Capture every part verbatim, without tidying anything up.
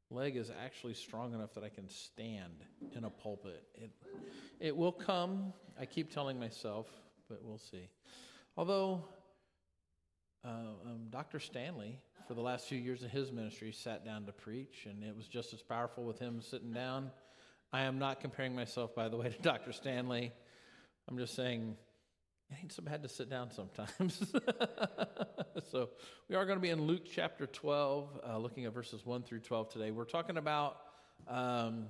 leg is actually strong enough that I can stand in a pulpit. It, it will come, I keep telling myself, but we'll see. Although uh, um, Doctor Stanley, for the last few years of his ministry, sat down to preach, and it was just as powerful with him sitting down. I am not comparing myself, by the way, to Doctor Stanley. I'm just saying it ain't so bad to sit down sometimes. So we are going to be in Luke chapter twelve, uh, looking at verses one through twelve today. We're talking about um,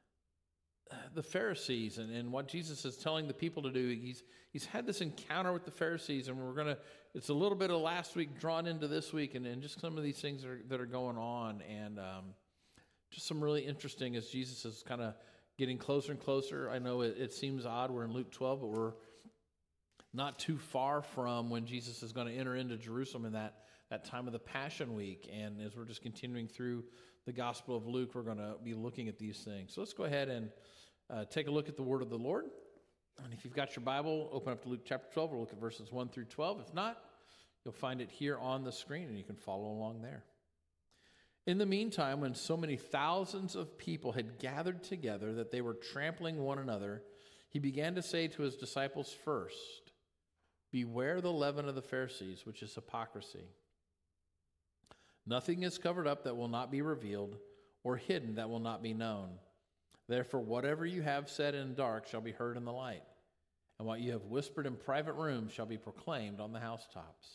the Pharisees and, and what Jesus is telling the people to do. He's he's had this encounter with the Pharisees, and we're going to, it's a little bit of last week drawn into this week, and, and just some of these things are, that are going on, and um, just some really interesting as Jesus is kind of getting closer and closer. I know it, it seems odd, we're in Luke twelve, but we're not too far from when Jesus is going to enter into Jerusalem in that, that time of the Passion Week. And as we're just continuing through the Gospel of Luke, we're going to be looking at these things. So let's go ahead and uh, take a look at the Word of the Lord. And if you've got your Bible, open up to Luke chapter twelve. We'll look at verses one through twelve. If not, you'll find it here on the screen, and you can follow along there. In the meantime, when so many thousands of people had gathered together that they were trampling one another, he began to say to his disciples first, "Beware the leaven of the Pharisees, which is hypocrisy. Nothing is covered up that will not be revealed, or hidden that will not be known. Therefore, whatever you have said in dark shall be heard in the light, and what you have whispered in private rooms shall be proclaimed on the housetops.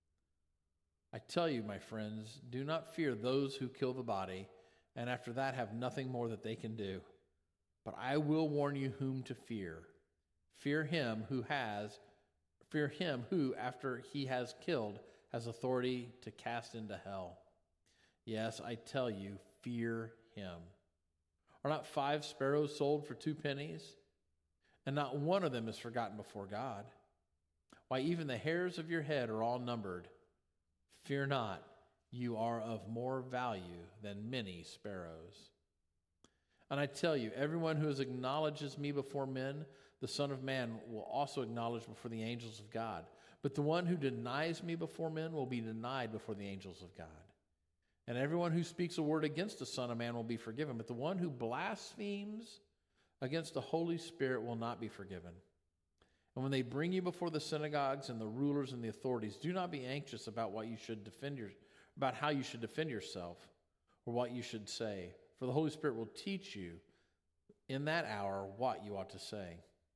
I tell you, my friends, do not fear those who kill the body, and after that have nothing more that they can do. But I will warn you whom to fear. Fear him who has Fear him who, after he has killed, has authority to cast into hell. Yes, I tell you, fear him. Are not five sparrows sold for two pennies? And not one of them is forgotten before God. Why, even the hairs of your head are all numbered. Fear not, you are of more value than many sparrows. And I tell you, everyone who acknowledges me before men, the Son of Man will also acknowledge before the angels of God. But the one who denies me before men will be denied before the angels of God. And everyone who speaks a word against the Son of Man will be forgiven. But the one who blasphemes against the Holy Spirit will not be forgiven. And when they bring you before the synagogues and the rulers and the authorities, do not be anxious about what you should defend your, about how you should defend yourself or what you should say. For the Holy Spirit will teach you in that hour what you ought to say.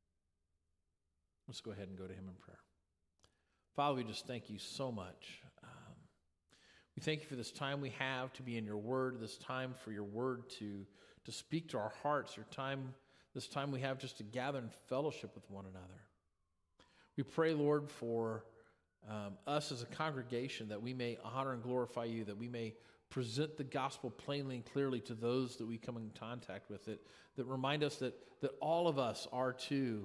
Let's go ahead and go to him in prayer. Father, we just thank you so much. Um, we thank you for this time we have to be in your word, this time for your word to, to speak to our hearts, your time, this time we have just to gather in fellowship with one another. We pray, Lord, for um, us as a congregation that we may honor and glorify you, that we may present the gospel plainly and clearly to those that we come in contact with, that, that remind us that, that all of us are to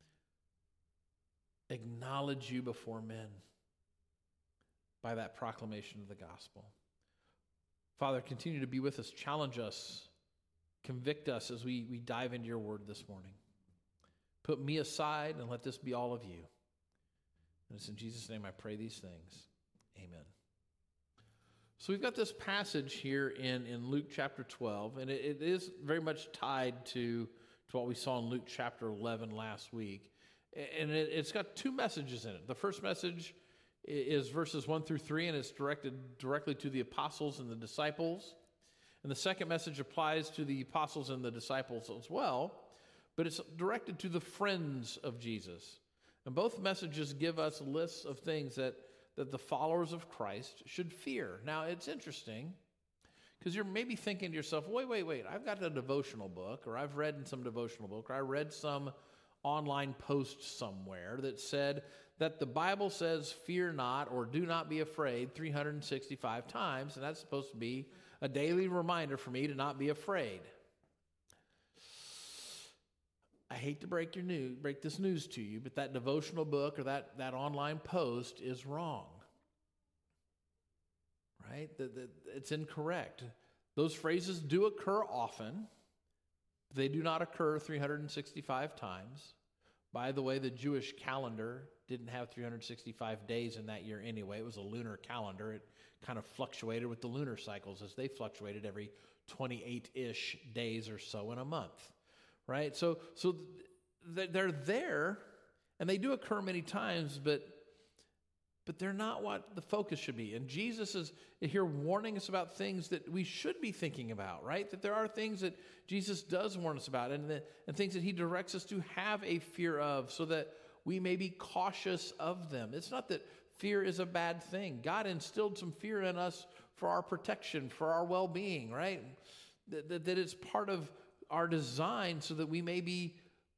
acknowledge you before men by that proclamation of the gospel. Father, continue to be with us, challenge us, convict us as we, we dive into your word this morning. Put me aside and let this be all of you. And it's in Jesus' name I pray these things. Amen. So we've got this passage here in, in Luke chapter twelve, and it, it is very much tied to, to what we saw in Luke chapter eleven last week. And it, it's got two messages in it. The first message is verses one through three, and it's directed directly to the apostles and the disciples. And the second message applies to the apostles and the disciples as well, but it's directed to the friends of Jesus. And both messages give us lists of things that that the followers of Christ should fear. Now, it's interesting because you're maybe thinking to yourself, wait, wait, wait, I've got a devotional book, or I've read in some devotional book, or I read some online post somewhere that said that the Bible says fear not or do not be afraid three hundred sixty-five times, and that's supposed to be a daily reminder for me to not be afraid. I hate to break your news, break this news to you, but that devotional book or that, that online post is wrong. Right? The, the, it's incorrect. Those phrases do occur often. They do not occur three hundred sixty-five times. By the way, the Jewish calendar didn't have three hundred sixty-five days in that year anyway. It was a lunar calendar. It kind of fluctuated with the lunar cycles as they fluctuated every twenty-eight-ish days or so in a month, right? So, so th- they're there, and they do occur many times, but but they're not what the focus should be. And Jesus is here warning us about things that we should be thinking about, right? That there are things that Jesus does warn us about, and, that, and things that he directs us to have a fear of, so that we may be cautious of them. It's not that fear is a bad thing. God instilled some fear in us for our protection, for our well-being, right? That, that, that it's part of our design so that we may be,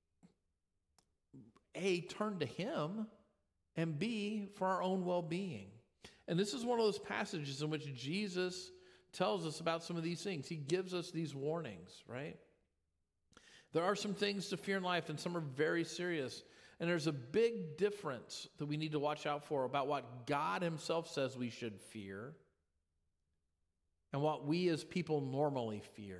A, turned to him, and B, for our own well-being. And this is one of those passages in which Jesus tells us about some of these things. He gives us these warnings, right? There are some things to fear in life, and some are very serious. And there's a big difference that we need to watch out for about what God himself says we should fear and what we as people normally fear,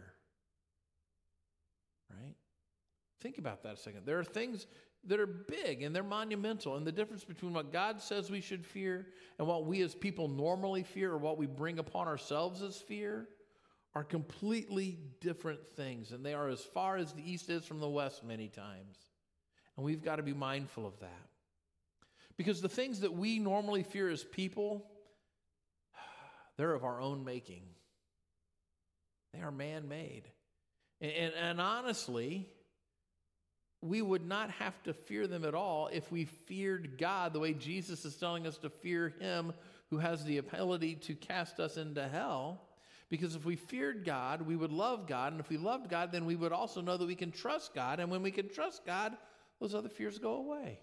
right? Think about that a second. There are things that are big and they're monumental, and the difference between what God says we should fear and what we as people normally fear, or what we bring upon ourselves as fear, are completely different things, and they are as far as the east is from the west many times. And we've got to be mindful of that, because the things that we normally fear as people, they're of our own making. They are man-made. And, and, and honestly, we would not have to fear them at all if we feared God the way Jesus is telling us to fear him who has the ability to cast us into hell. Because if we feared God, we would love God. And if we loved God, then we would also know that we can trust God. And when we can trust God, those other fears go away.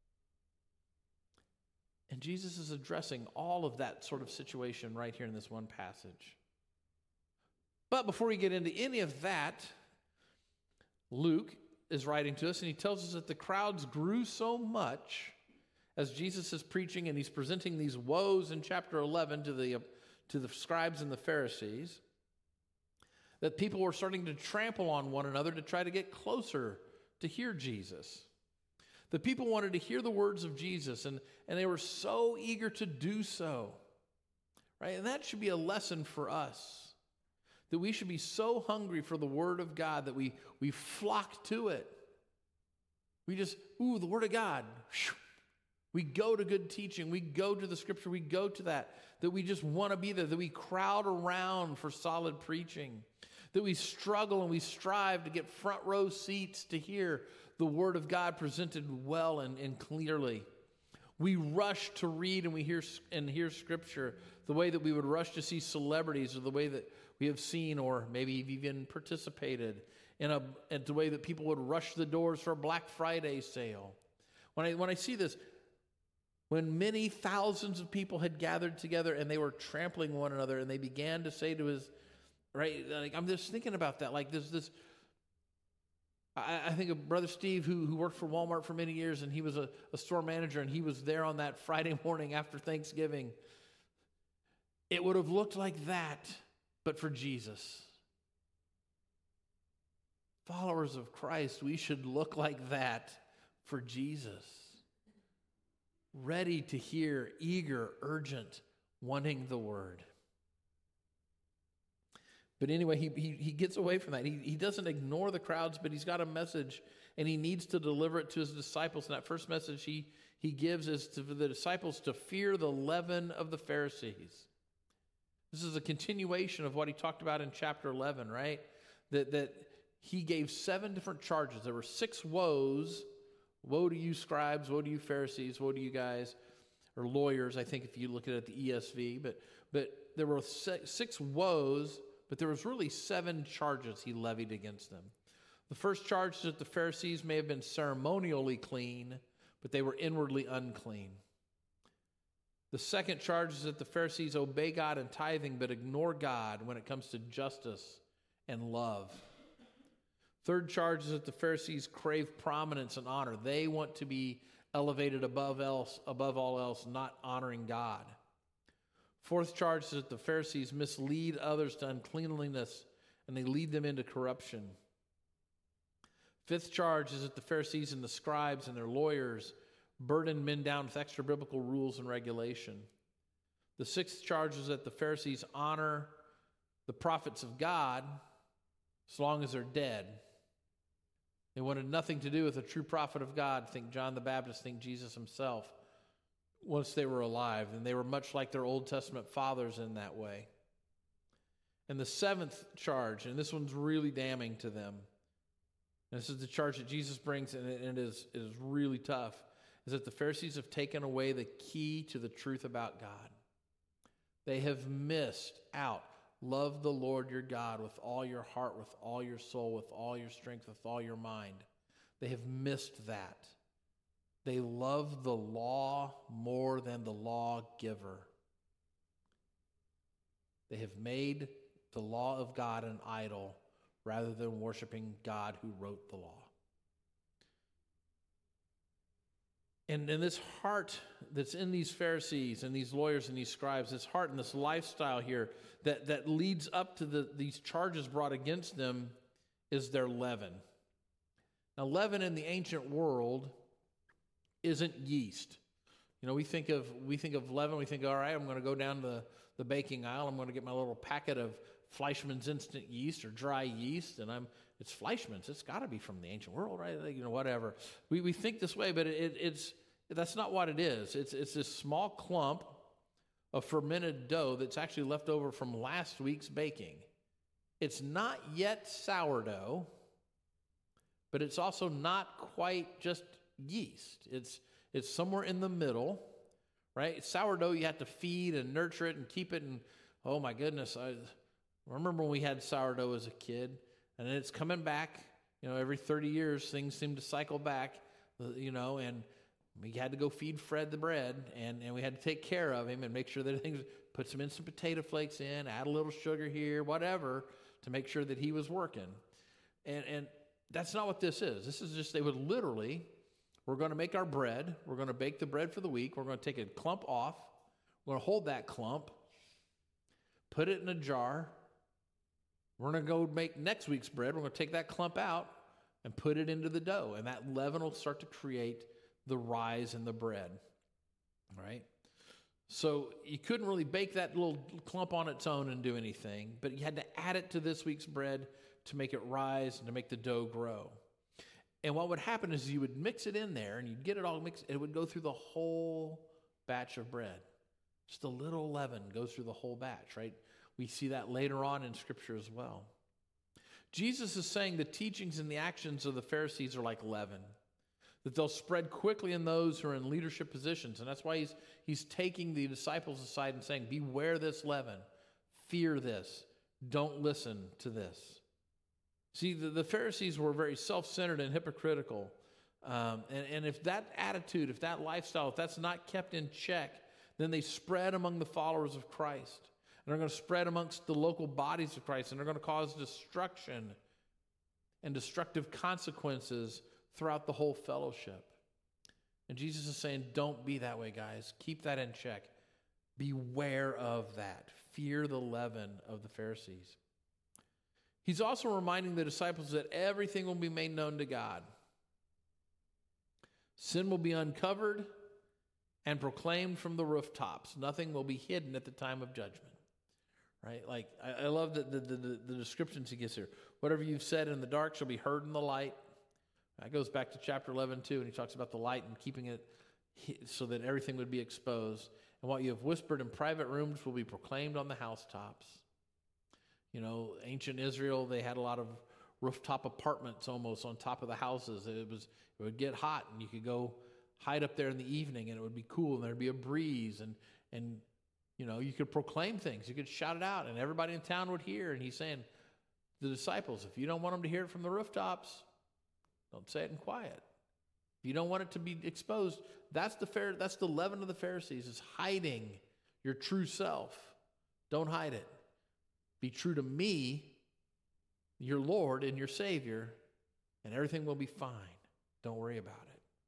And Jesus is addressing all of that sort of situation right here in this one passage. But before we get into any of that, Luke is writing to us, and he tells us that the crowds grew so much as Jesus is preaching, and he's presenting these woes in chapter eleven to the, to the scribes and the Pharisees, that people were starting to trample on one another to try to get closer to hear Jesus. The people wanted to hear the words of Jesus, and, and they were so eager to do so, right? And that should be a lesson for us, that we should be so hungry for the Word of God that we, we flock to it. We just, ooh, the Word of God. We go to good teaching. We go to the Scripture. We go to that, that we just want to be there, that we crowd around for solid preaching, that we struggle and we strive to get front row seats to hear the Word of God presented well and, and clearly. We rush to read and we hear and hear Scripture the way that we would rush to see celebrities, or the way that we have seen or maybe even participated in a in the way that people would rush the doors for a Black Friday sale. When I when I see this, when many thousands of people had gathered together and they were trampling one another, and they began to say to his, right, like, I'm just thinking about that, like this this I, I think of Brother Steve, who who worked for Walmart for many years, and he was a, a store manager, and he was there on that Friday morning after Thanksgiving. It would have looked like that, but for Jesus. Followers of Christ, we should look like that for Jesus. Ready to hear, eager, urgent, wanting the Word. But anyway, he, he, he gets away from that. He, he doesn't ignore the crowds, but he's got a message, and he needs to deliver it to his disciples. And that first message he, he gives is to the disciples to fear the leaven of the Pharisees. This is a continuation of what he talked about in chapter eleven, right? That that he gave seven different charges. There were six woes. Woe to you scribes, woe to you Pharisees, woe to you guys, or lawyers, I think if you look at it at the E S V. But, but there were six woes, but there was really seven charges he levied against them. The first charge is that the Pharisees may have been ceremonially clean, but they were inwardly unclean. The second charge is that the Pharisees obey God in tithing, but ignore God when it comes to justice and love. Third charge is that the Pharisees crave prominence and honor. They want to be elevated above else, above all else, not honoring God. Fourth charge is that the Pharisees mislead others to uncleanliness, and they lead them into corruption. Fifth charge is that the Pharisees and the scribes and their lawyers burden men down with extra biblical rules and regulation. The sixth charge is that the Pharisees honor the prophets of God as long as they're dead. They wanted nothing to do with a true prophet of God. Think John the Baptist, think Jesus himself, once they were alive. And they were much like their Old Testament fathers in that way. And the seventh charge, and this one's really damning to them, and this is the charge that Jesus brings, and it, and it, is, it is really tough, is that the Pharisees have taken away the key to the truth about God. They have missed out. Love the Lord your God with all your heart, with all your soul, with all your strength, with all your mind. They have missed that. They love the law more than the lawgiver. They have made the law of God an idol rather than worshiping God who wrote the law. And, and this heart that's in these Pharisees and these lawyers and these scribes, this heart and this lifestyle here that, that leads up to the, these charges brought against them is their leaven. Now, leaven in the ancient world isn't yeast. You know, we think of we think of leaven, we think, all right, I'm going to go down the, the baking aisle, I'm going to get my little packet of Fleischmann's instant yeast or dry yeast, and I'm it's Fleischmann's. It's got to be from the ancient world, right? You know, whatever. We we think this way, but it, it's that's not what it is. It's it's this small clump of fermented dough that's actually left over from last week's baking. It's not yet sourdough, but it's also not quite just yeast. It's it's somewhere in the middle, right? Sourdough, you have to feed and nurture it and keep it. And oh my goodness, I remember when we had sourdough as a kid. And it's coming back, you know, every thirty years, things seem to cycle back, you know, and we had to go feed Fred the bread, and, and we had to take care of him and make sure that things, put some instant potato flakes in, add a little sugar here, whatever, to make sure that he was working. And, and that's not what this is. This is just, they would literally, we're going to make our bread, we're going to bake the bread for the week, we're going to take a clump off, we're going to hold that clump, put it in a jar. We're going to go make next week's bread. We're going to take that clump out and put it into the dough. And that leaven will start to create the rise in the bread. Right? So you couldn't really bake that little clump on its own and do anything. But you had to add it to this week's bread to make it rise and to make the dough grow. And what would happen is you would mix it in there and you'd get it all mixed. It would go through the whole batch of bread. Just a little leaven goes through the whole batch, right? We see that later on in Scripture as well. Jesus is saying the teachings and the actions of the Pharisees are like leaven, that they'll spread quickly in those who are in leadership positions. And that's why he's, he's taking the disciples aside and saying, beware this leaven, fear this, don't listen to this. See, the, the Pharisees were very self-centered and hypocritical. Um, and, and if that attitude, if that lifestyle, if that's not kept in check, then they spread among the followers of Christ. And they're going to spread amongst the local bodies of Christ, and they're going to cause destruction and destructive consequences throughout the whole fellowship. And Jesus is saying, don't be that way, guys. Keep that in check. Beware of that. Fear the leaven of the Pharisees. He's also reminding the disciples that everything will be made known to God. Sin will be uncovered and proclaimed from the rooftops. Nothing will be hidden at the time of judgment. Right? Like, I, I love the, the, the, the descriptions he gives here. Whatever you've said in the dark shall be heard in the light. That goes back to chapter eleven, too, and he talks about the light and keeping it so that everything would be exposed. And what you have whispered in private rooms will be proclaimed on the housetops. You know, ancient Israel, they had a lot of rooftop apartments almost on top of the houses. It was it would get hot, and you could go hide up there in the evening, and it would be cool, and there'd be a breeze, and and you know, you could proclaim things. You could shout it out, and everybody in town would hear. And he's saying, the disciples, if you don't want them to hear it from the rooftops, don't say it in quiet. If you don't want it to be exposed, that's the fair, that's the leaven of the Pharisees, is hiding your true self. Don't hide it. Be true to me, your Lord and your Savior, and everything will be fine. Don't worry about it.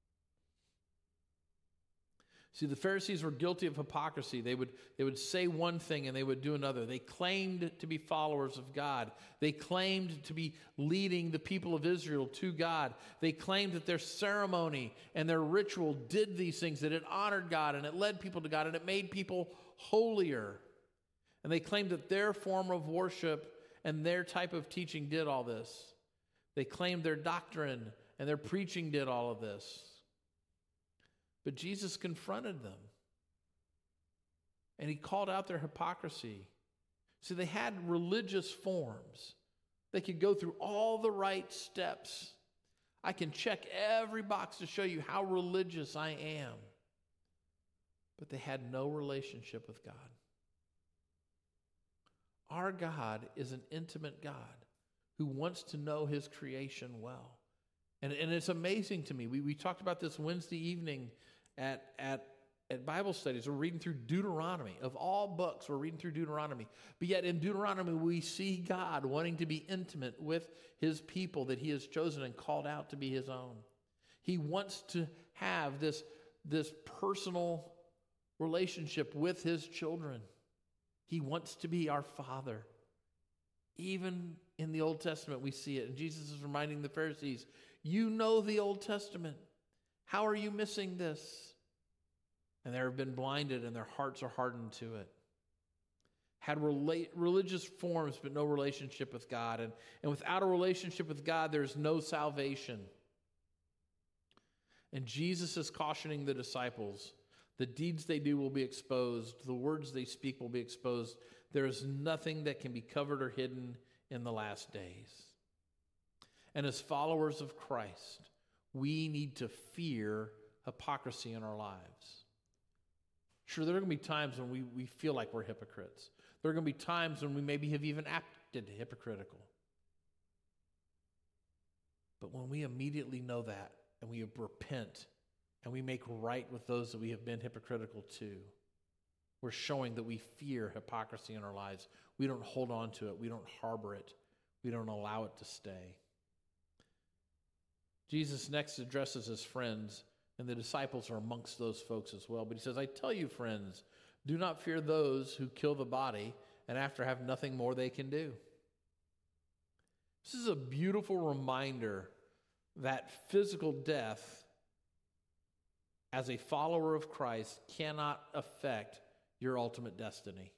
See, the Pharisees were guilty of hypocrisy. They would, they would say one thing and they would do another. They claimed to be followers of God. They claimed to be leading the people of Israel to God. They claimed that their ceremony and their ritual did these things, that it honored God and it led people to God and it made people holier. And they claimed that their form of worship and their type of teaching did all this. They claimed their doctrine and their preaching did all of this. But Jesus confronted them. And he called out their hypocrisy. See, they had religious forms. They could go through all the right steps. I can check every box to show you how religious I am. But they had no relationship with God. Our God is an intimate God who wants to know his creation well. And, and it's amazing to me. We, we talked about this Wednesday evening at, at, at Bible studies. We're reading through Deuteronomy. Of all books, we're reading through Deuteronomy. But yet in Deuteronomy, we see God wanting to be intimate with his people that he has chosen and called out to be his own. He wants to have this, this personal relationship with his children. He wants to be our Father. Even in the Old Testament, we see it. And Jesus is reminding the Pharisees, you know the Old Testament. How are you missing this? And they have been blinded and their hearts are hardened to it. Had relate, religious forms but no relationship with God. And, and without a relationship with God, there's no salvation. And Jesus is cautioning the disciples. The deeds they do will be exposed. The words they speak will be exposed. There is nothing that can be covered or hidden in the last days. And as followers of Christ, we need to fear hypocrisy in our lives. Sure, there are going to be times when we, we feel like we're hypocrites. There are going to be times when we maybe have even acted hypocritical. But when we immediately know that and we repent and we make right with those that we have been hypocritical to, we're showing that we fear hypocrisy in our lives. We don't hold on to it. We don't harbor it. We don't allow it to stay. Jesus next addresses his friends, and the disciples are amongst those folks as well. But he says, I tell you, friends, do not fear those who kill the body, and after have nothing more they can do. This is a beautiful reminder that physical death as a follower of Christ cannot affect your ultimate destiny.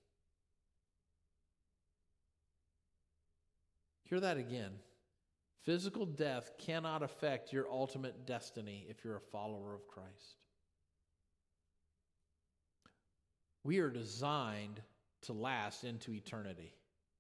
Hear that again. Physical death cannot affect your ultimate destiny if you're a follower of Christ. We are designed to last into eternity.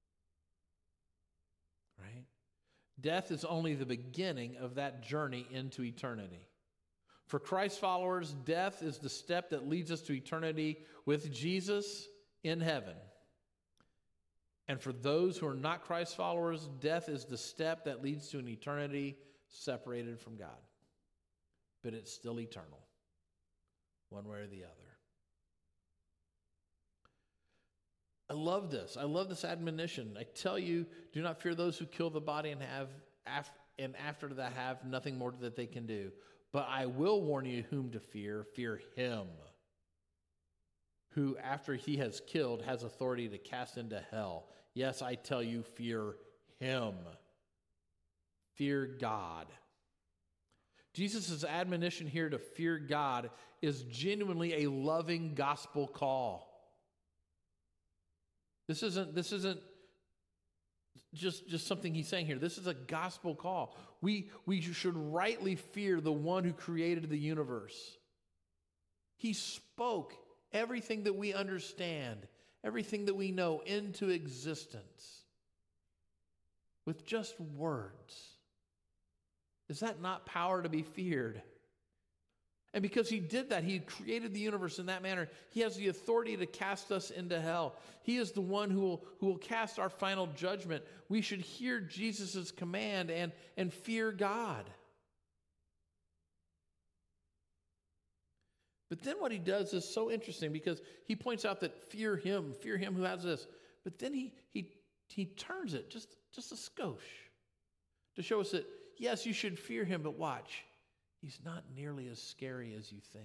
Right? Death is only the beginning of that journey into eternity. For Christ followers, death is the step that leads us to eternity with Jesus in heaven. And for those who are not Christ followers, death is the step that leads to an eternity separated from God. But it's still eternal, one way or the other. I love this. I love this admonition. I tell you, do not fear those who kill the body and have af- and after that have nothing more that they can do. But I will warn you whom to fear. Fear him who, after he has killed, has authority to cast into hell. Yes, I tell you, fear him. Fear God. Jesus' admonition here to fear God is genuinely a loving gospel call. This isn't, this isn't just, just something he's saying here. This is a gospel call. We, we should rightly fear the one who created the universe. He spoke everything that we understand, everything that we know into existence with just words. Is that not power to be feared? And because he did that, he created the universe in that manner, he has the authority to cast us into hell. He is the one who will, who will cast our final judgment. We should hear Jesus' command and, and fear God. But then what he does is so interesting because he points out that fear him, fear him who has this. But then he he he turns it just, just a skosh to show us that, yes, you should fear him, but watch. He's not nearly as scary as you think.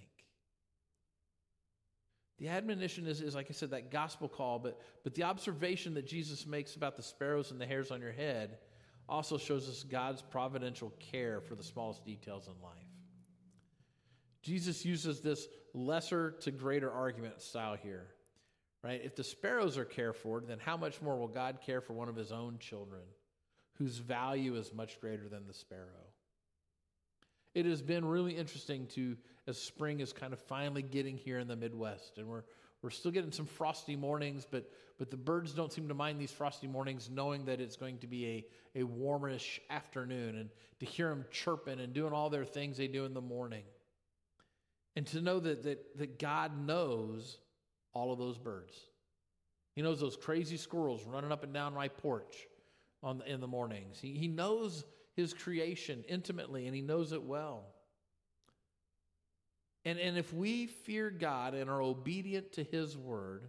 The admonition is, is, like I said, that gospel call, but, but the observation that Jesus makes about the sparrows and the hairs on your head also shows us God's providential care for the smallest details in life. Jesus uses this lesser to greater argument style here. right? If the sparrows are cared for, then how much more will God care for one of his own children, whose value is much greater than the sparrow? It has been really interesting to, as spring is kind of finally getting here in the Midwest, and we're we're still getting some frosty mornings, but but the birds don't seem to mind these frosty mornings, knowing that it's going to be a, a warmish afternoon, and to hear them chirping and doing all their things they do in the morning. And to know that that, that God knows all of those birds. He knows those crazy squirrels running up and down my porch on in the mornings. He, he knows his creation intimately, and he knows it well. And, and if we fear God and are obedient to his word,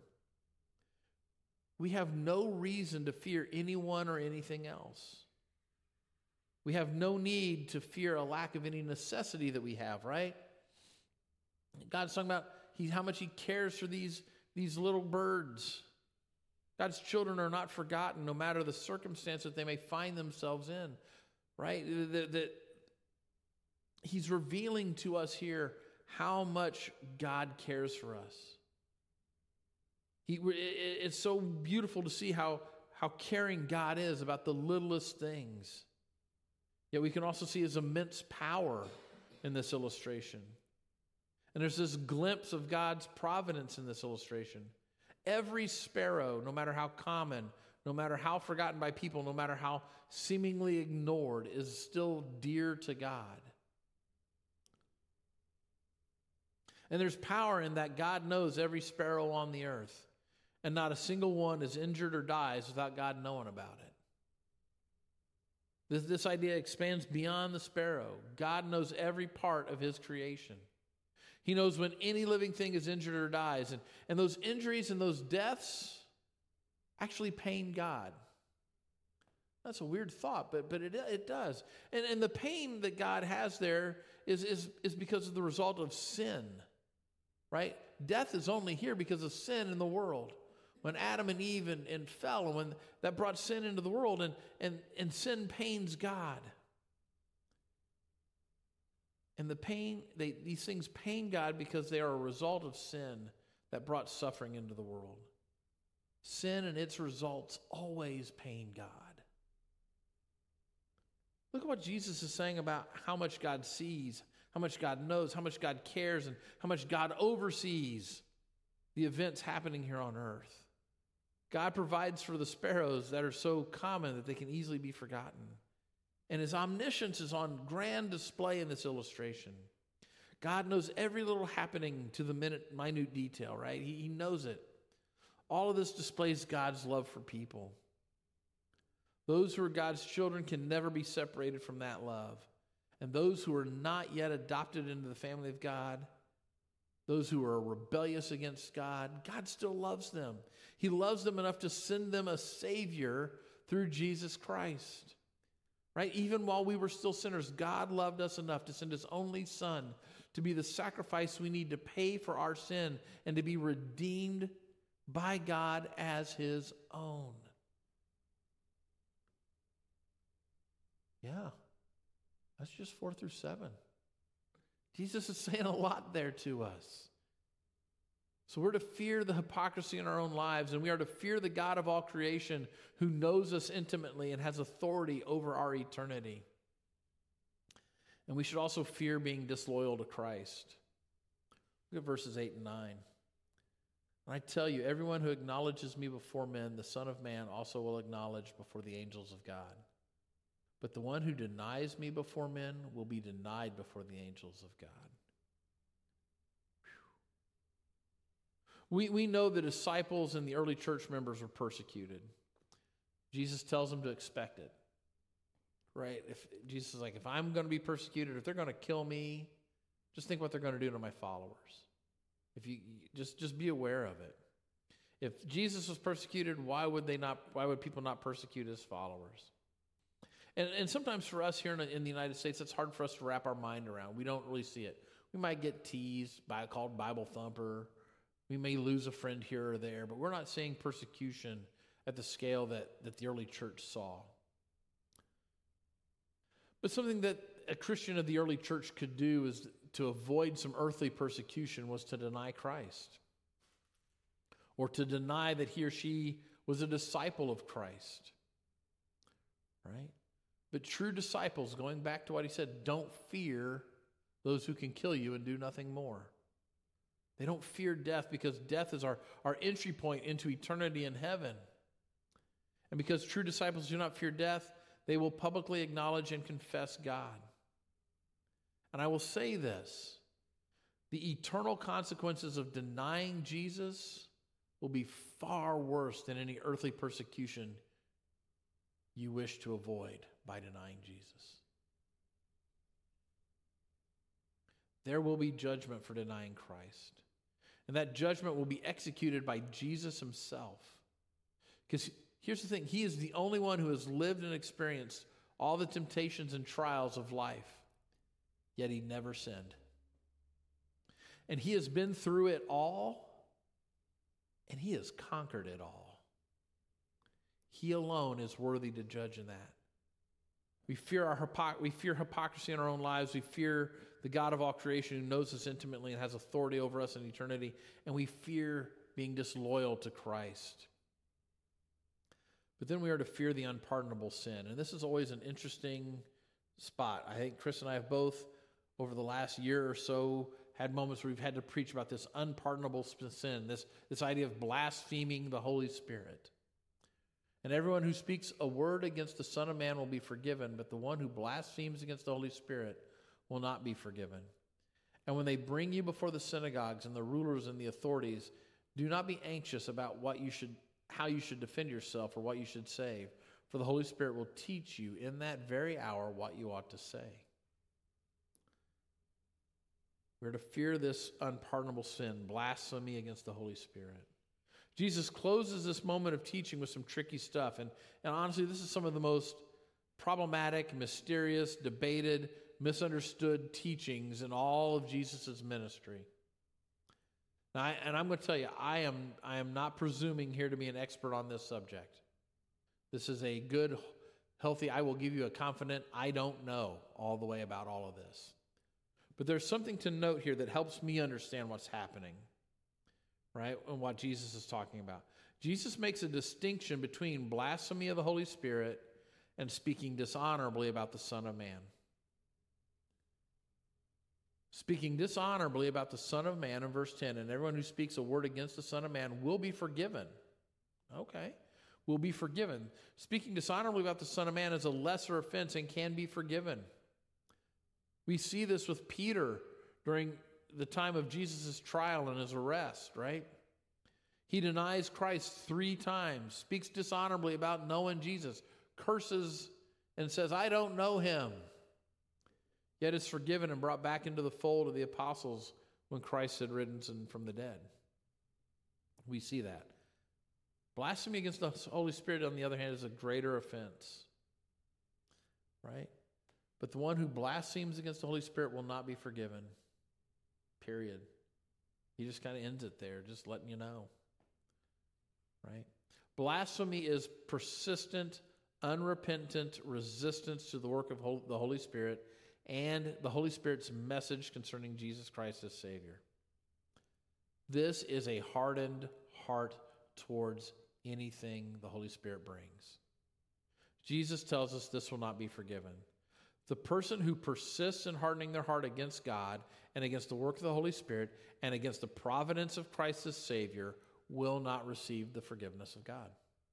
we have no reason to fear anyone or anything else. We have no need to fear a lack of any necessity that we have, right? God's talking about he, how much he cares for these, these little birds. God's children are not forgotten, no matter the circumstance that they may find themselves in. Right? That, that he's revealing to us here how much God cares for us. He, it, it's so beautiful to see how, how caring God is about the littlest things. Yet we can also see his immense power in this illustration. And there's this glimpse of God's providence in this illustration. Every sparrow, no matter how common, no matter how forgotten by people, no matter how seemingly ignored, is still dear to God. And there's power in that God knows every sparrow on the earth, and not a single one is injured or dies without God knowing about it. This, this idea expands beyond the sparrow. God knows every part of his creation. He knows when any living thing is injured or dies, and, and those injuries and those deaths actually pain God. That's a weird thought, but but it it does. And and the pain that God has there is is is because of the result of sin. Right? Death is only here because of sin in the world. When Adam and Eve and, and fell, and when that brought sin into the world, and, and, and sin pains God. And the pain, they, these things pain God because they are a result of sin that brought suffering into the world. Sin and its results always pain God. Look at what Jesus is saying about how much God sees, how much God knows, how much God cares, and how much God oversees the events happening here on earth. God provides for the sparrows that are so common that they can easily be forgotten. And his omniscience is on grand display in this illustration. God knows every little happening to the minute, minute detail, right? He, he knows it. All of this displays God's love for people. Those who are God's children can never be separated from that love. And those who are not yet adopted into the family of God, those who are rebellious against God, God still loves them. He loves them enough to send them a Savior through Jesus Christ. Right? Even while we were still sinners, God loved us enough to send his only Son to be the sacrifice we need to pay for our sin and to be redeemed by God as his own. Yeah, that's just four through seven. Jesus is saying a lot there to us. So we're to fear the hypocrisy in our own lives, and we are to fear the God of all creation who knows us intimately and has authority over our eternity. And we should also fear being disloyal to Christ. Look at verses eight and nine. And I tell you, everyone who acknowledges me before men, the Son of Man also will acknowledge before the angels of God. But the one who denies me before men will be denied before the angels of God. We, we know the disciples and the early church members were persecuted. Jesus tells them to expect it. Right? If Jesus is like, if I'm going to be persecuted, if they're going to kill me, just think what they're going to do to my followers. If you just, just be aware of it. If Jesus was persecuted, why would they not, why would people not persecute his followers? And, and sometimes for us here in, in the United States, it's hard for us to wrap our mind around. We don't really see it. We might get teased by called Bible thumper. We may lose a friend here or there, but we're not seeing persecution at the scale that, that the early church saw. But something that a Christian of the early church could do is to avoid some earthly persecution was to deny Christ. or to deny that he or she was a disciple of Christ, right? But true disciples, going back to what he said, don't fear those who can kill you and do nothing more. They don't fear death because death is our, our entry point into eternity in heaven. And because true disciples do not fear death, they will publicly acknowledge and confess God. And I will say this, the eternal consequences of denying Jesus will be far worse than any earthly persecution you wish to avoid by denying Jesus. There will be judgment for denying Christ. And that judgment will be executed by Jesus himself. Because here's the thing, he is the only one who has lived and experienced all the temptations and trials of life, yet he never sinned. And he has been through it all, and he has conquered it all. He alone is worthy to judge in that. We fear our hypocr- we fear hypocrisy in our own lives. We fear the God of all creation who knows us intimately and has authority over us in eternity. And we fear being disloyal to Christ. But then we are to fear the unpardonable sin. And this is always an interesting spot. I think Chris and I have both, over the last year or so, had moments where we've had to preach about this unpardonable sin, this, this idea of blaspheming the Holy Spirit. And everyone who speaks a word against the Son of Man will be forgiven, but the one who blasphemes against the Holy Spirit will not be forgiven. And when they bring you before the synagogues and the rulers and the authorities, do not be anxious about what you should, how you should defend yourself or what you should say, for the Holy Spirit will teach you in that very hour what you ought to say. We're to fear this unpardonable sin, blasphemy against the Holy Spirit. Jesus closes this moment of teaching with some tricky stuff. And, and honestly, this is some of the most problematic, mysterious, debated, misunderstood teachings in all of Jesus' ministry. Now, I, and I'm going to tell you, I am, I am not presuming here to be an expert on this subject. This is a good, healthy, I will give you a confident, I don't know all the way about all of this. But there's something to note here that helps me understand what's happening, right, and what Jesus is talking about. Jesus makes a distinction between blasphemy of the Holy Spirit and speaking dishonorably about the Son of Man. Speaking dishonorably about the Son of Man in verse ten, and everyone who speaks a word against the Son of Man will be forgiven. Okay, will be forgiven. Speaking dishonorably about the Son of Man is a lesser offense and can be forgiven. We see this with Peter during the time of Jesus' trial and his arrest, right? He denies Christ three times, speaks dishonorably about knowing Jesus, curses and says, I don't know him. Yet is forgiven and brought back into the fold of the apostles when Christ had risen from the dead. We see that. Blasphemy against the Holy Spirit, on the other hand, is a greater offense, right? But the one who blasphemes against the Holy Spirit will not be forgiven. Period. He just kind of ends it there, just letting you know. Right? Blasphemy is persistent, unrepentant resistance to the work of the Holy Spirit and the Holy Spirit's message concerning Jesus Christ as Savior. This is a hardened heart towards anything the Holy Spirit brings. Jesus tells us this will not be forgiven. The person who persists in hardening their heart against God and against the work of the Holy Spirit and against the providence of Christ as Savior will not receive the forgiveness of God.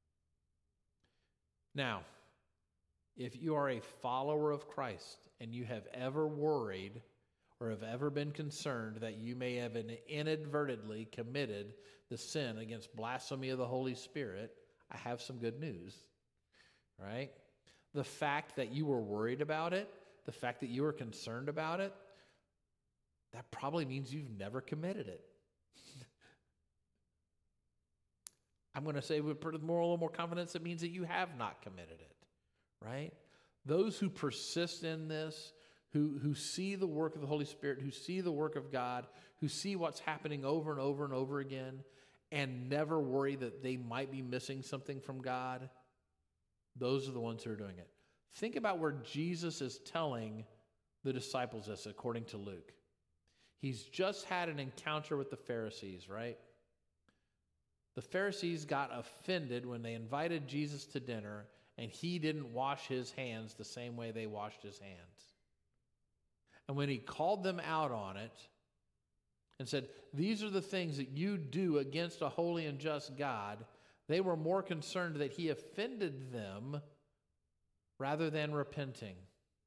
Now, if you are a follower of Christ and you have ever worried or have ever been concerned that you may have inadvertently committed the sin against blasphemy of the Holy Spirit, I have some good news, right? The fact that you were worried about it, the fact that you were concerned about it, that probably means you've never committed it. I'm going to say with more, a little more confidence, it means that you have not committed it, right? Those who persist in this, who, who see the work of the Holy Spirit, who see the work of God, who see what's happening over and over and over again, and never worry that they might be missing something from God, those are the ones who are doing it. Think about where Jesus is telling the disciples this, according to Luke. He's just had an encounter with the Pharisees, right? The Pharisees got offended when they invited Jesus to dinner and he didn't wash his hands the same way they washed his hands. And when he called them out on it and said, these are the things that you do against a holy and just God, they were more concerned that he offended them rather than repenting.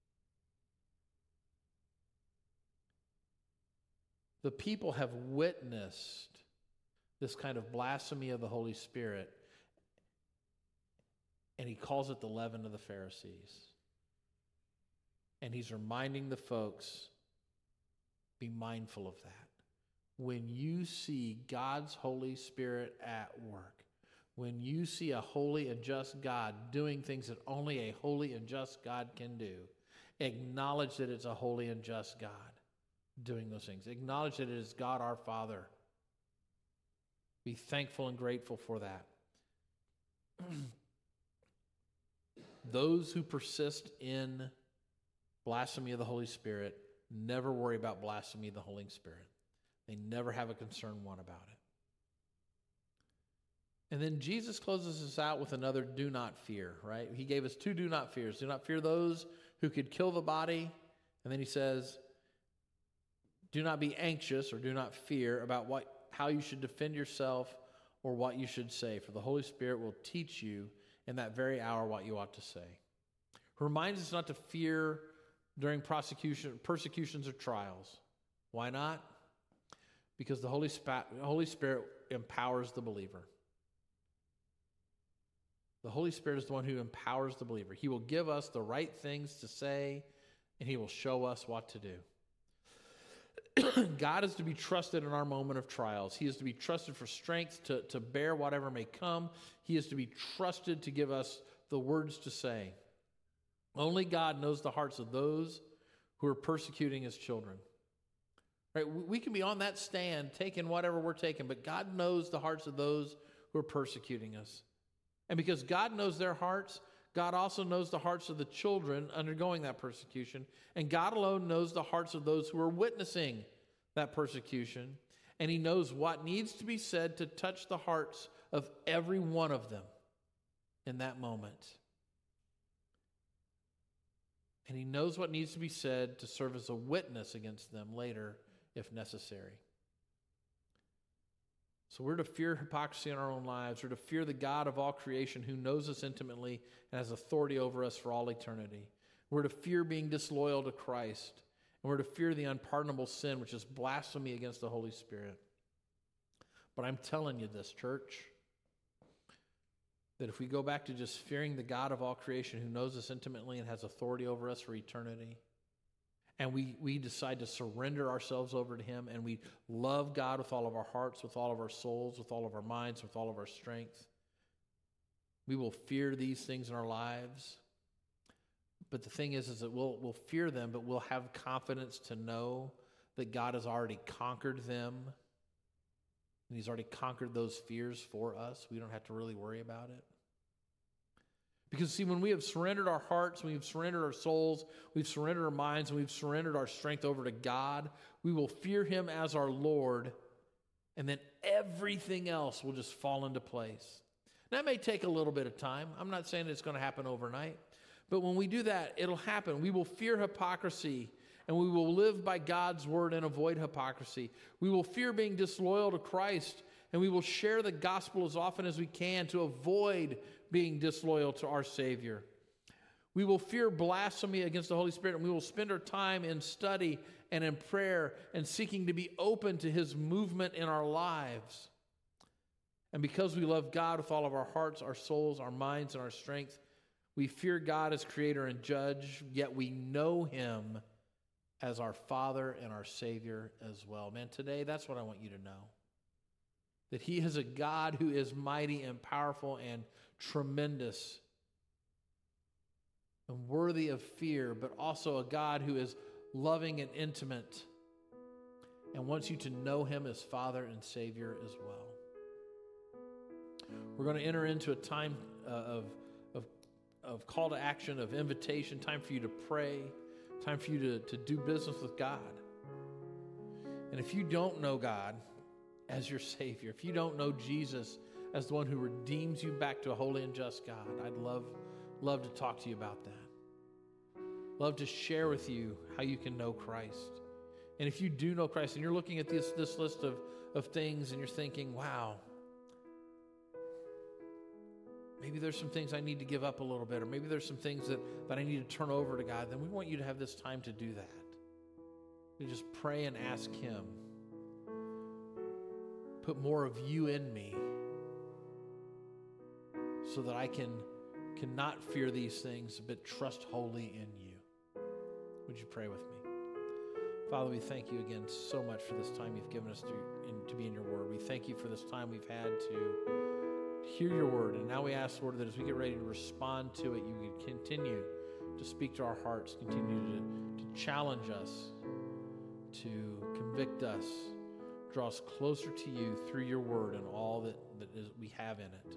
The people have witnessed this kind of blasphemy of the Holy Spirit, and he calls it the leaven of the Pharisees. And he's reminding the folks, be mindful of that. When you see God's Holy Spirit at work, when you see a holy and just God doing things that only a holy and just God can do, acknowledge that it's a holy and just God doing those things. Acknowledge that it is God our Father. Be thankful and grateful for that. Those who persist in blasphemy of the Holy Spirit never worry about blasphemy of the Holy Spirit. They never have a concern one about it. And then Jesus closes us out with another do not fear, right? He gave us two do not fears. Do not fear those who could kill the body. And then he says, do not be anxious or do not fear about what how you should defend yourself or what you should say, for the Holy Spirit will teach you in that very hour what you ought to say. He reminds us not to fear during prosecution, persecutions or trials. Why not? Because the Holy Spirit, Holy Spirit empowers the believer. The Holy Spirit is the one who empowers the believer. He will give us the right things to say, and he will show us what to do. God is to be trusted in our moment of trials. He is to be trusted for strength to, to bear whatever may come. He is to be trusted to give us the words to say. Only God knows the hearts of those who are persecuting his children. Right? We can be on that stand taking whatever we're taking, but God knows the hearts of those who are persecuting us. And because God knows their hearts, God also knows the hearts of the children undergoing that persecution. And God alone knows the hearts of those who are witnessing that persecution. And he knows what needs to be said to touch the hearts of every one of them in that moment. And he knows what needs to be said to serve as a witness against them later if necessary. So we're to fear hypocrisy in our own lives. We're to fear the God of all creation who knows us intimately and has authority over us for all eternity. We're to fear being disloyal to Christ. And we're to fear the unpardonable sin, which is blasphemy against the Holy Spirit. But I'm telling you this, church, that if we go back to just fearing the God of all creation who knows us intimately and has authority over us for eternity, and we, we decide to surrender ourselves over to him, and we love God with all of our hearts, with all of our souls, with all of our minds, with all of our strength, we will fear these things in our lives. But the thing is, is that we'll, we'll fear them, but we'll have confidence to know that God has already conquered them, and he's already conquered those fears for us. We don't have to really worry about it. Because, see, when we have surrendered our hearts, when we've surrendered our souls, we've surrendered our minds, and we've surrendered our strength over to God, we will fear him as our Lord, and then everything else will just fall into place. That may take a little bit of time. I'm not saying it's going to happen overnight. But when we do that, it'll happen. We will fear hypocrisy, and we will live by God's word and avoid hypocrisy. We will fear being disloyal to Christ, and we will share the gospel as often as we can to avoid being disloyal to our Savior. We will fear blasphemy against the Holy Spirit, and we will spend our time in study and in prayer and seeking to be open to his movement in our lives. And because we love God with all of our hearts, our souls, our minds, and our strength, we fear God as creator and judge, yet we know him as our Father and our Savior as well. Man, today, that's what I want you to know. That he is a God who is mighty and powerful and tremendous and worthy of fear, but also a God who is loving and intimate and wants you to know him as Father and Savior as well. We're going to enter into a time uh, of, of, of call to action, of invitation, time for you to pray, time for you to, to do business with God. And if you don't know God as your Savior, if you don't know Jesus as the one who redeems you back to a holy and just God. I'd love, love to talk to you about that. Love to share with you how you can know Christ. And if you do know Christ and you're looking at this, this list of, of things and you're thinking, wow, maybe there's some things I need to give up a little bit, or maybe there's some things that, that I need to turn over to God, then we want you to have this time to do that. You just pray and ask Him, put more of you in me so that I can cannot fear these things, but trust wholly in you. Would you pray with me? Father, we thank you again so much for this time you've given us to, in, to be in your word. We thank you for this time we've had to hear your word. And now we ask, Lord, that as we get ready to respond to it, you would continue to speak to our hearts, continue to, to challenge us, to convict us, draw us closer to you through your word and all that, that is, we have in it.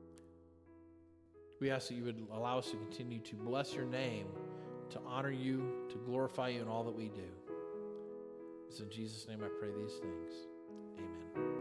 We ask that you would allow us to continue to bless your name, to honor you, to glorify you in all that we do. It's in Jesus' name I pray these things. Amen.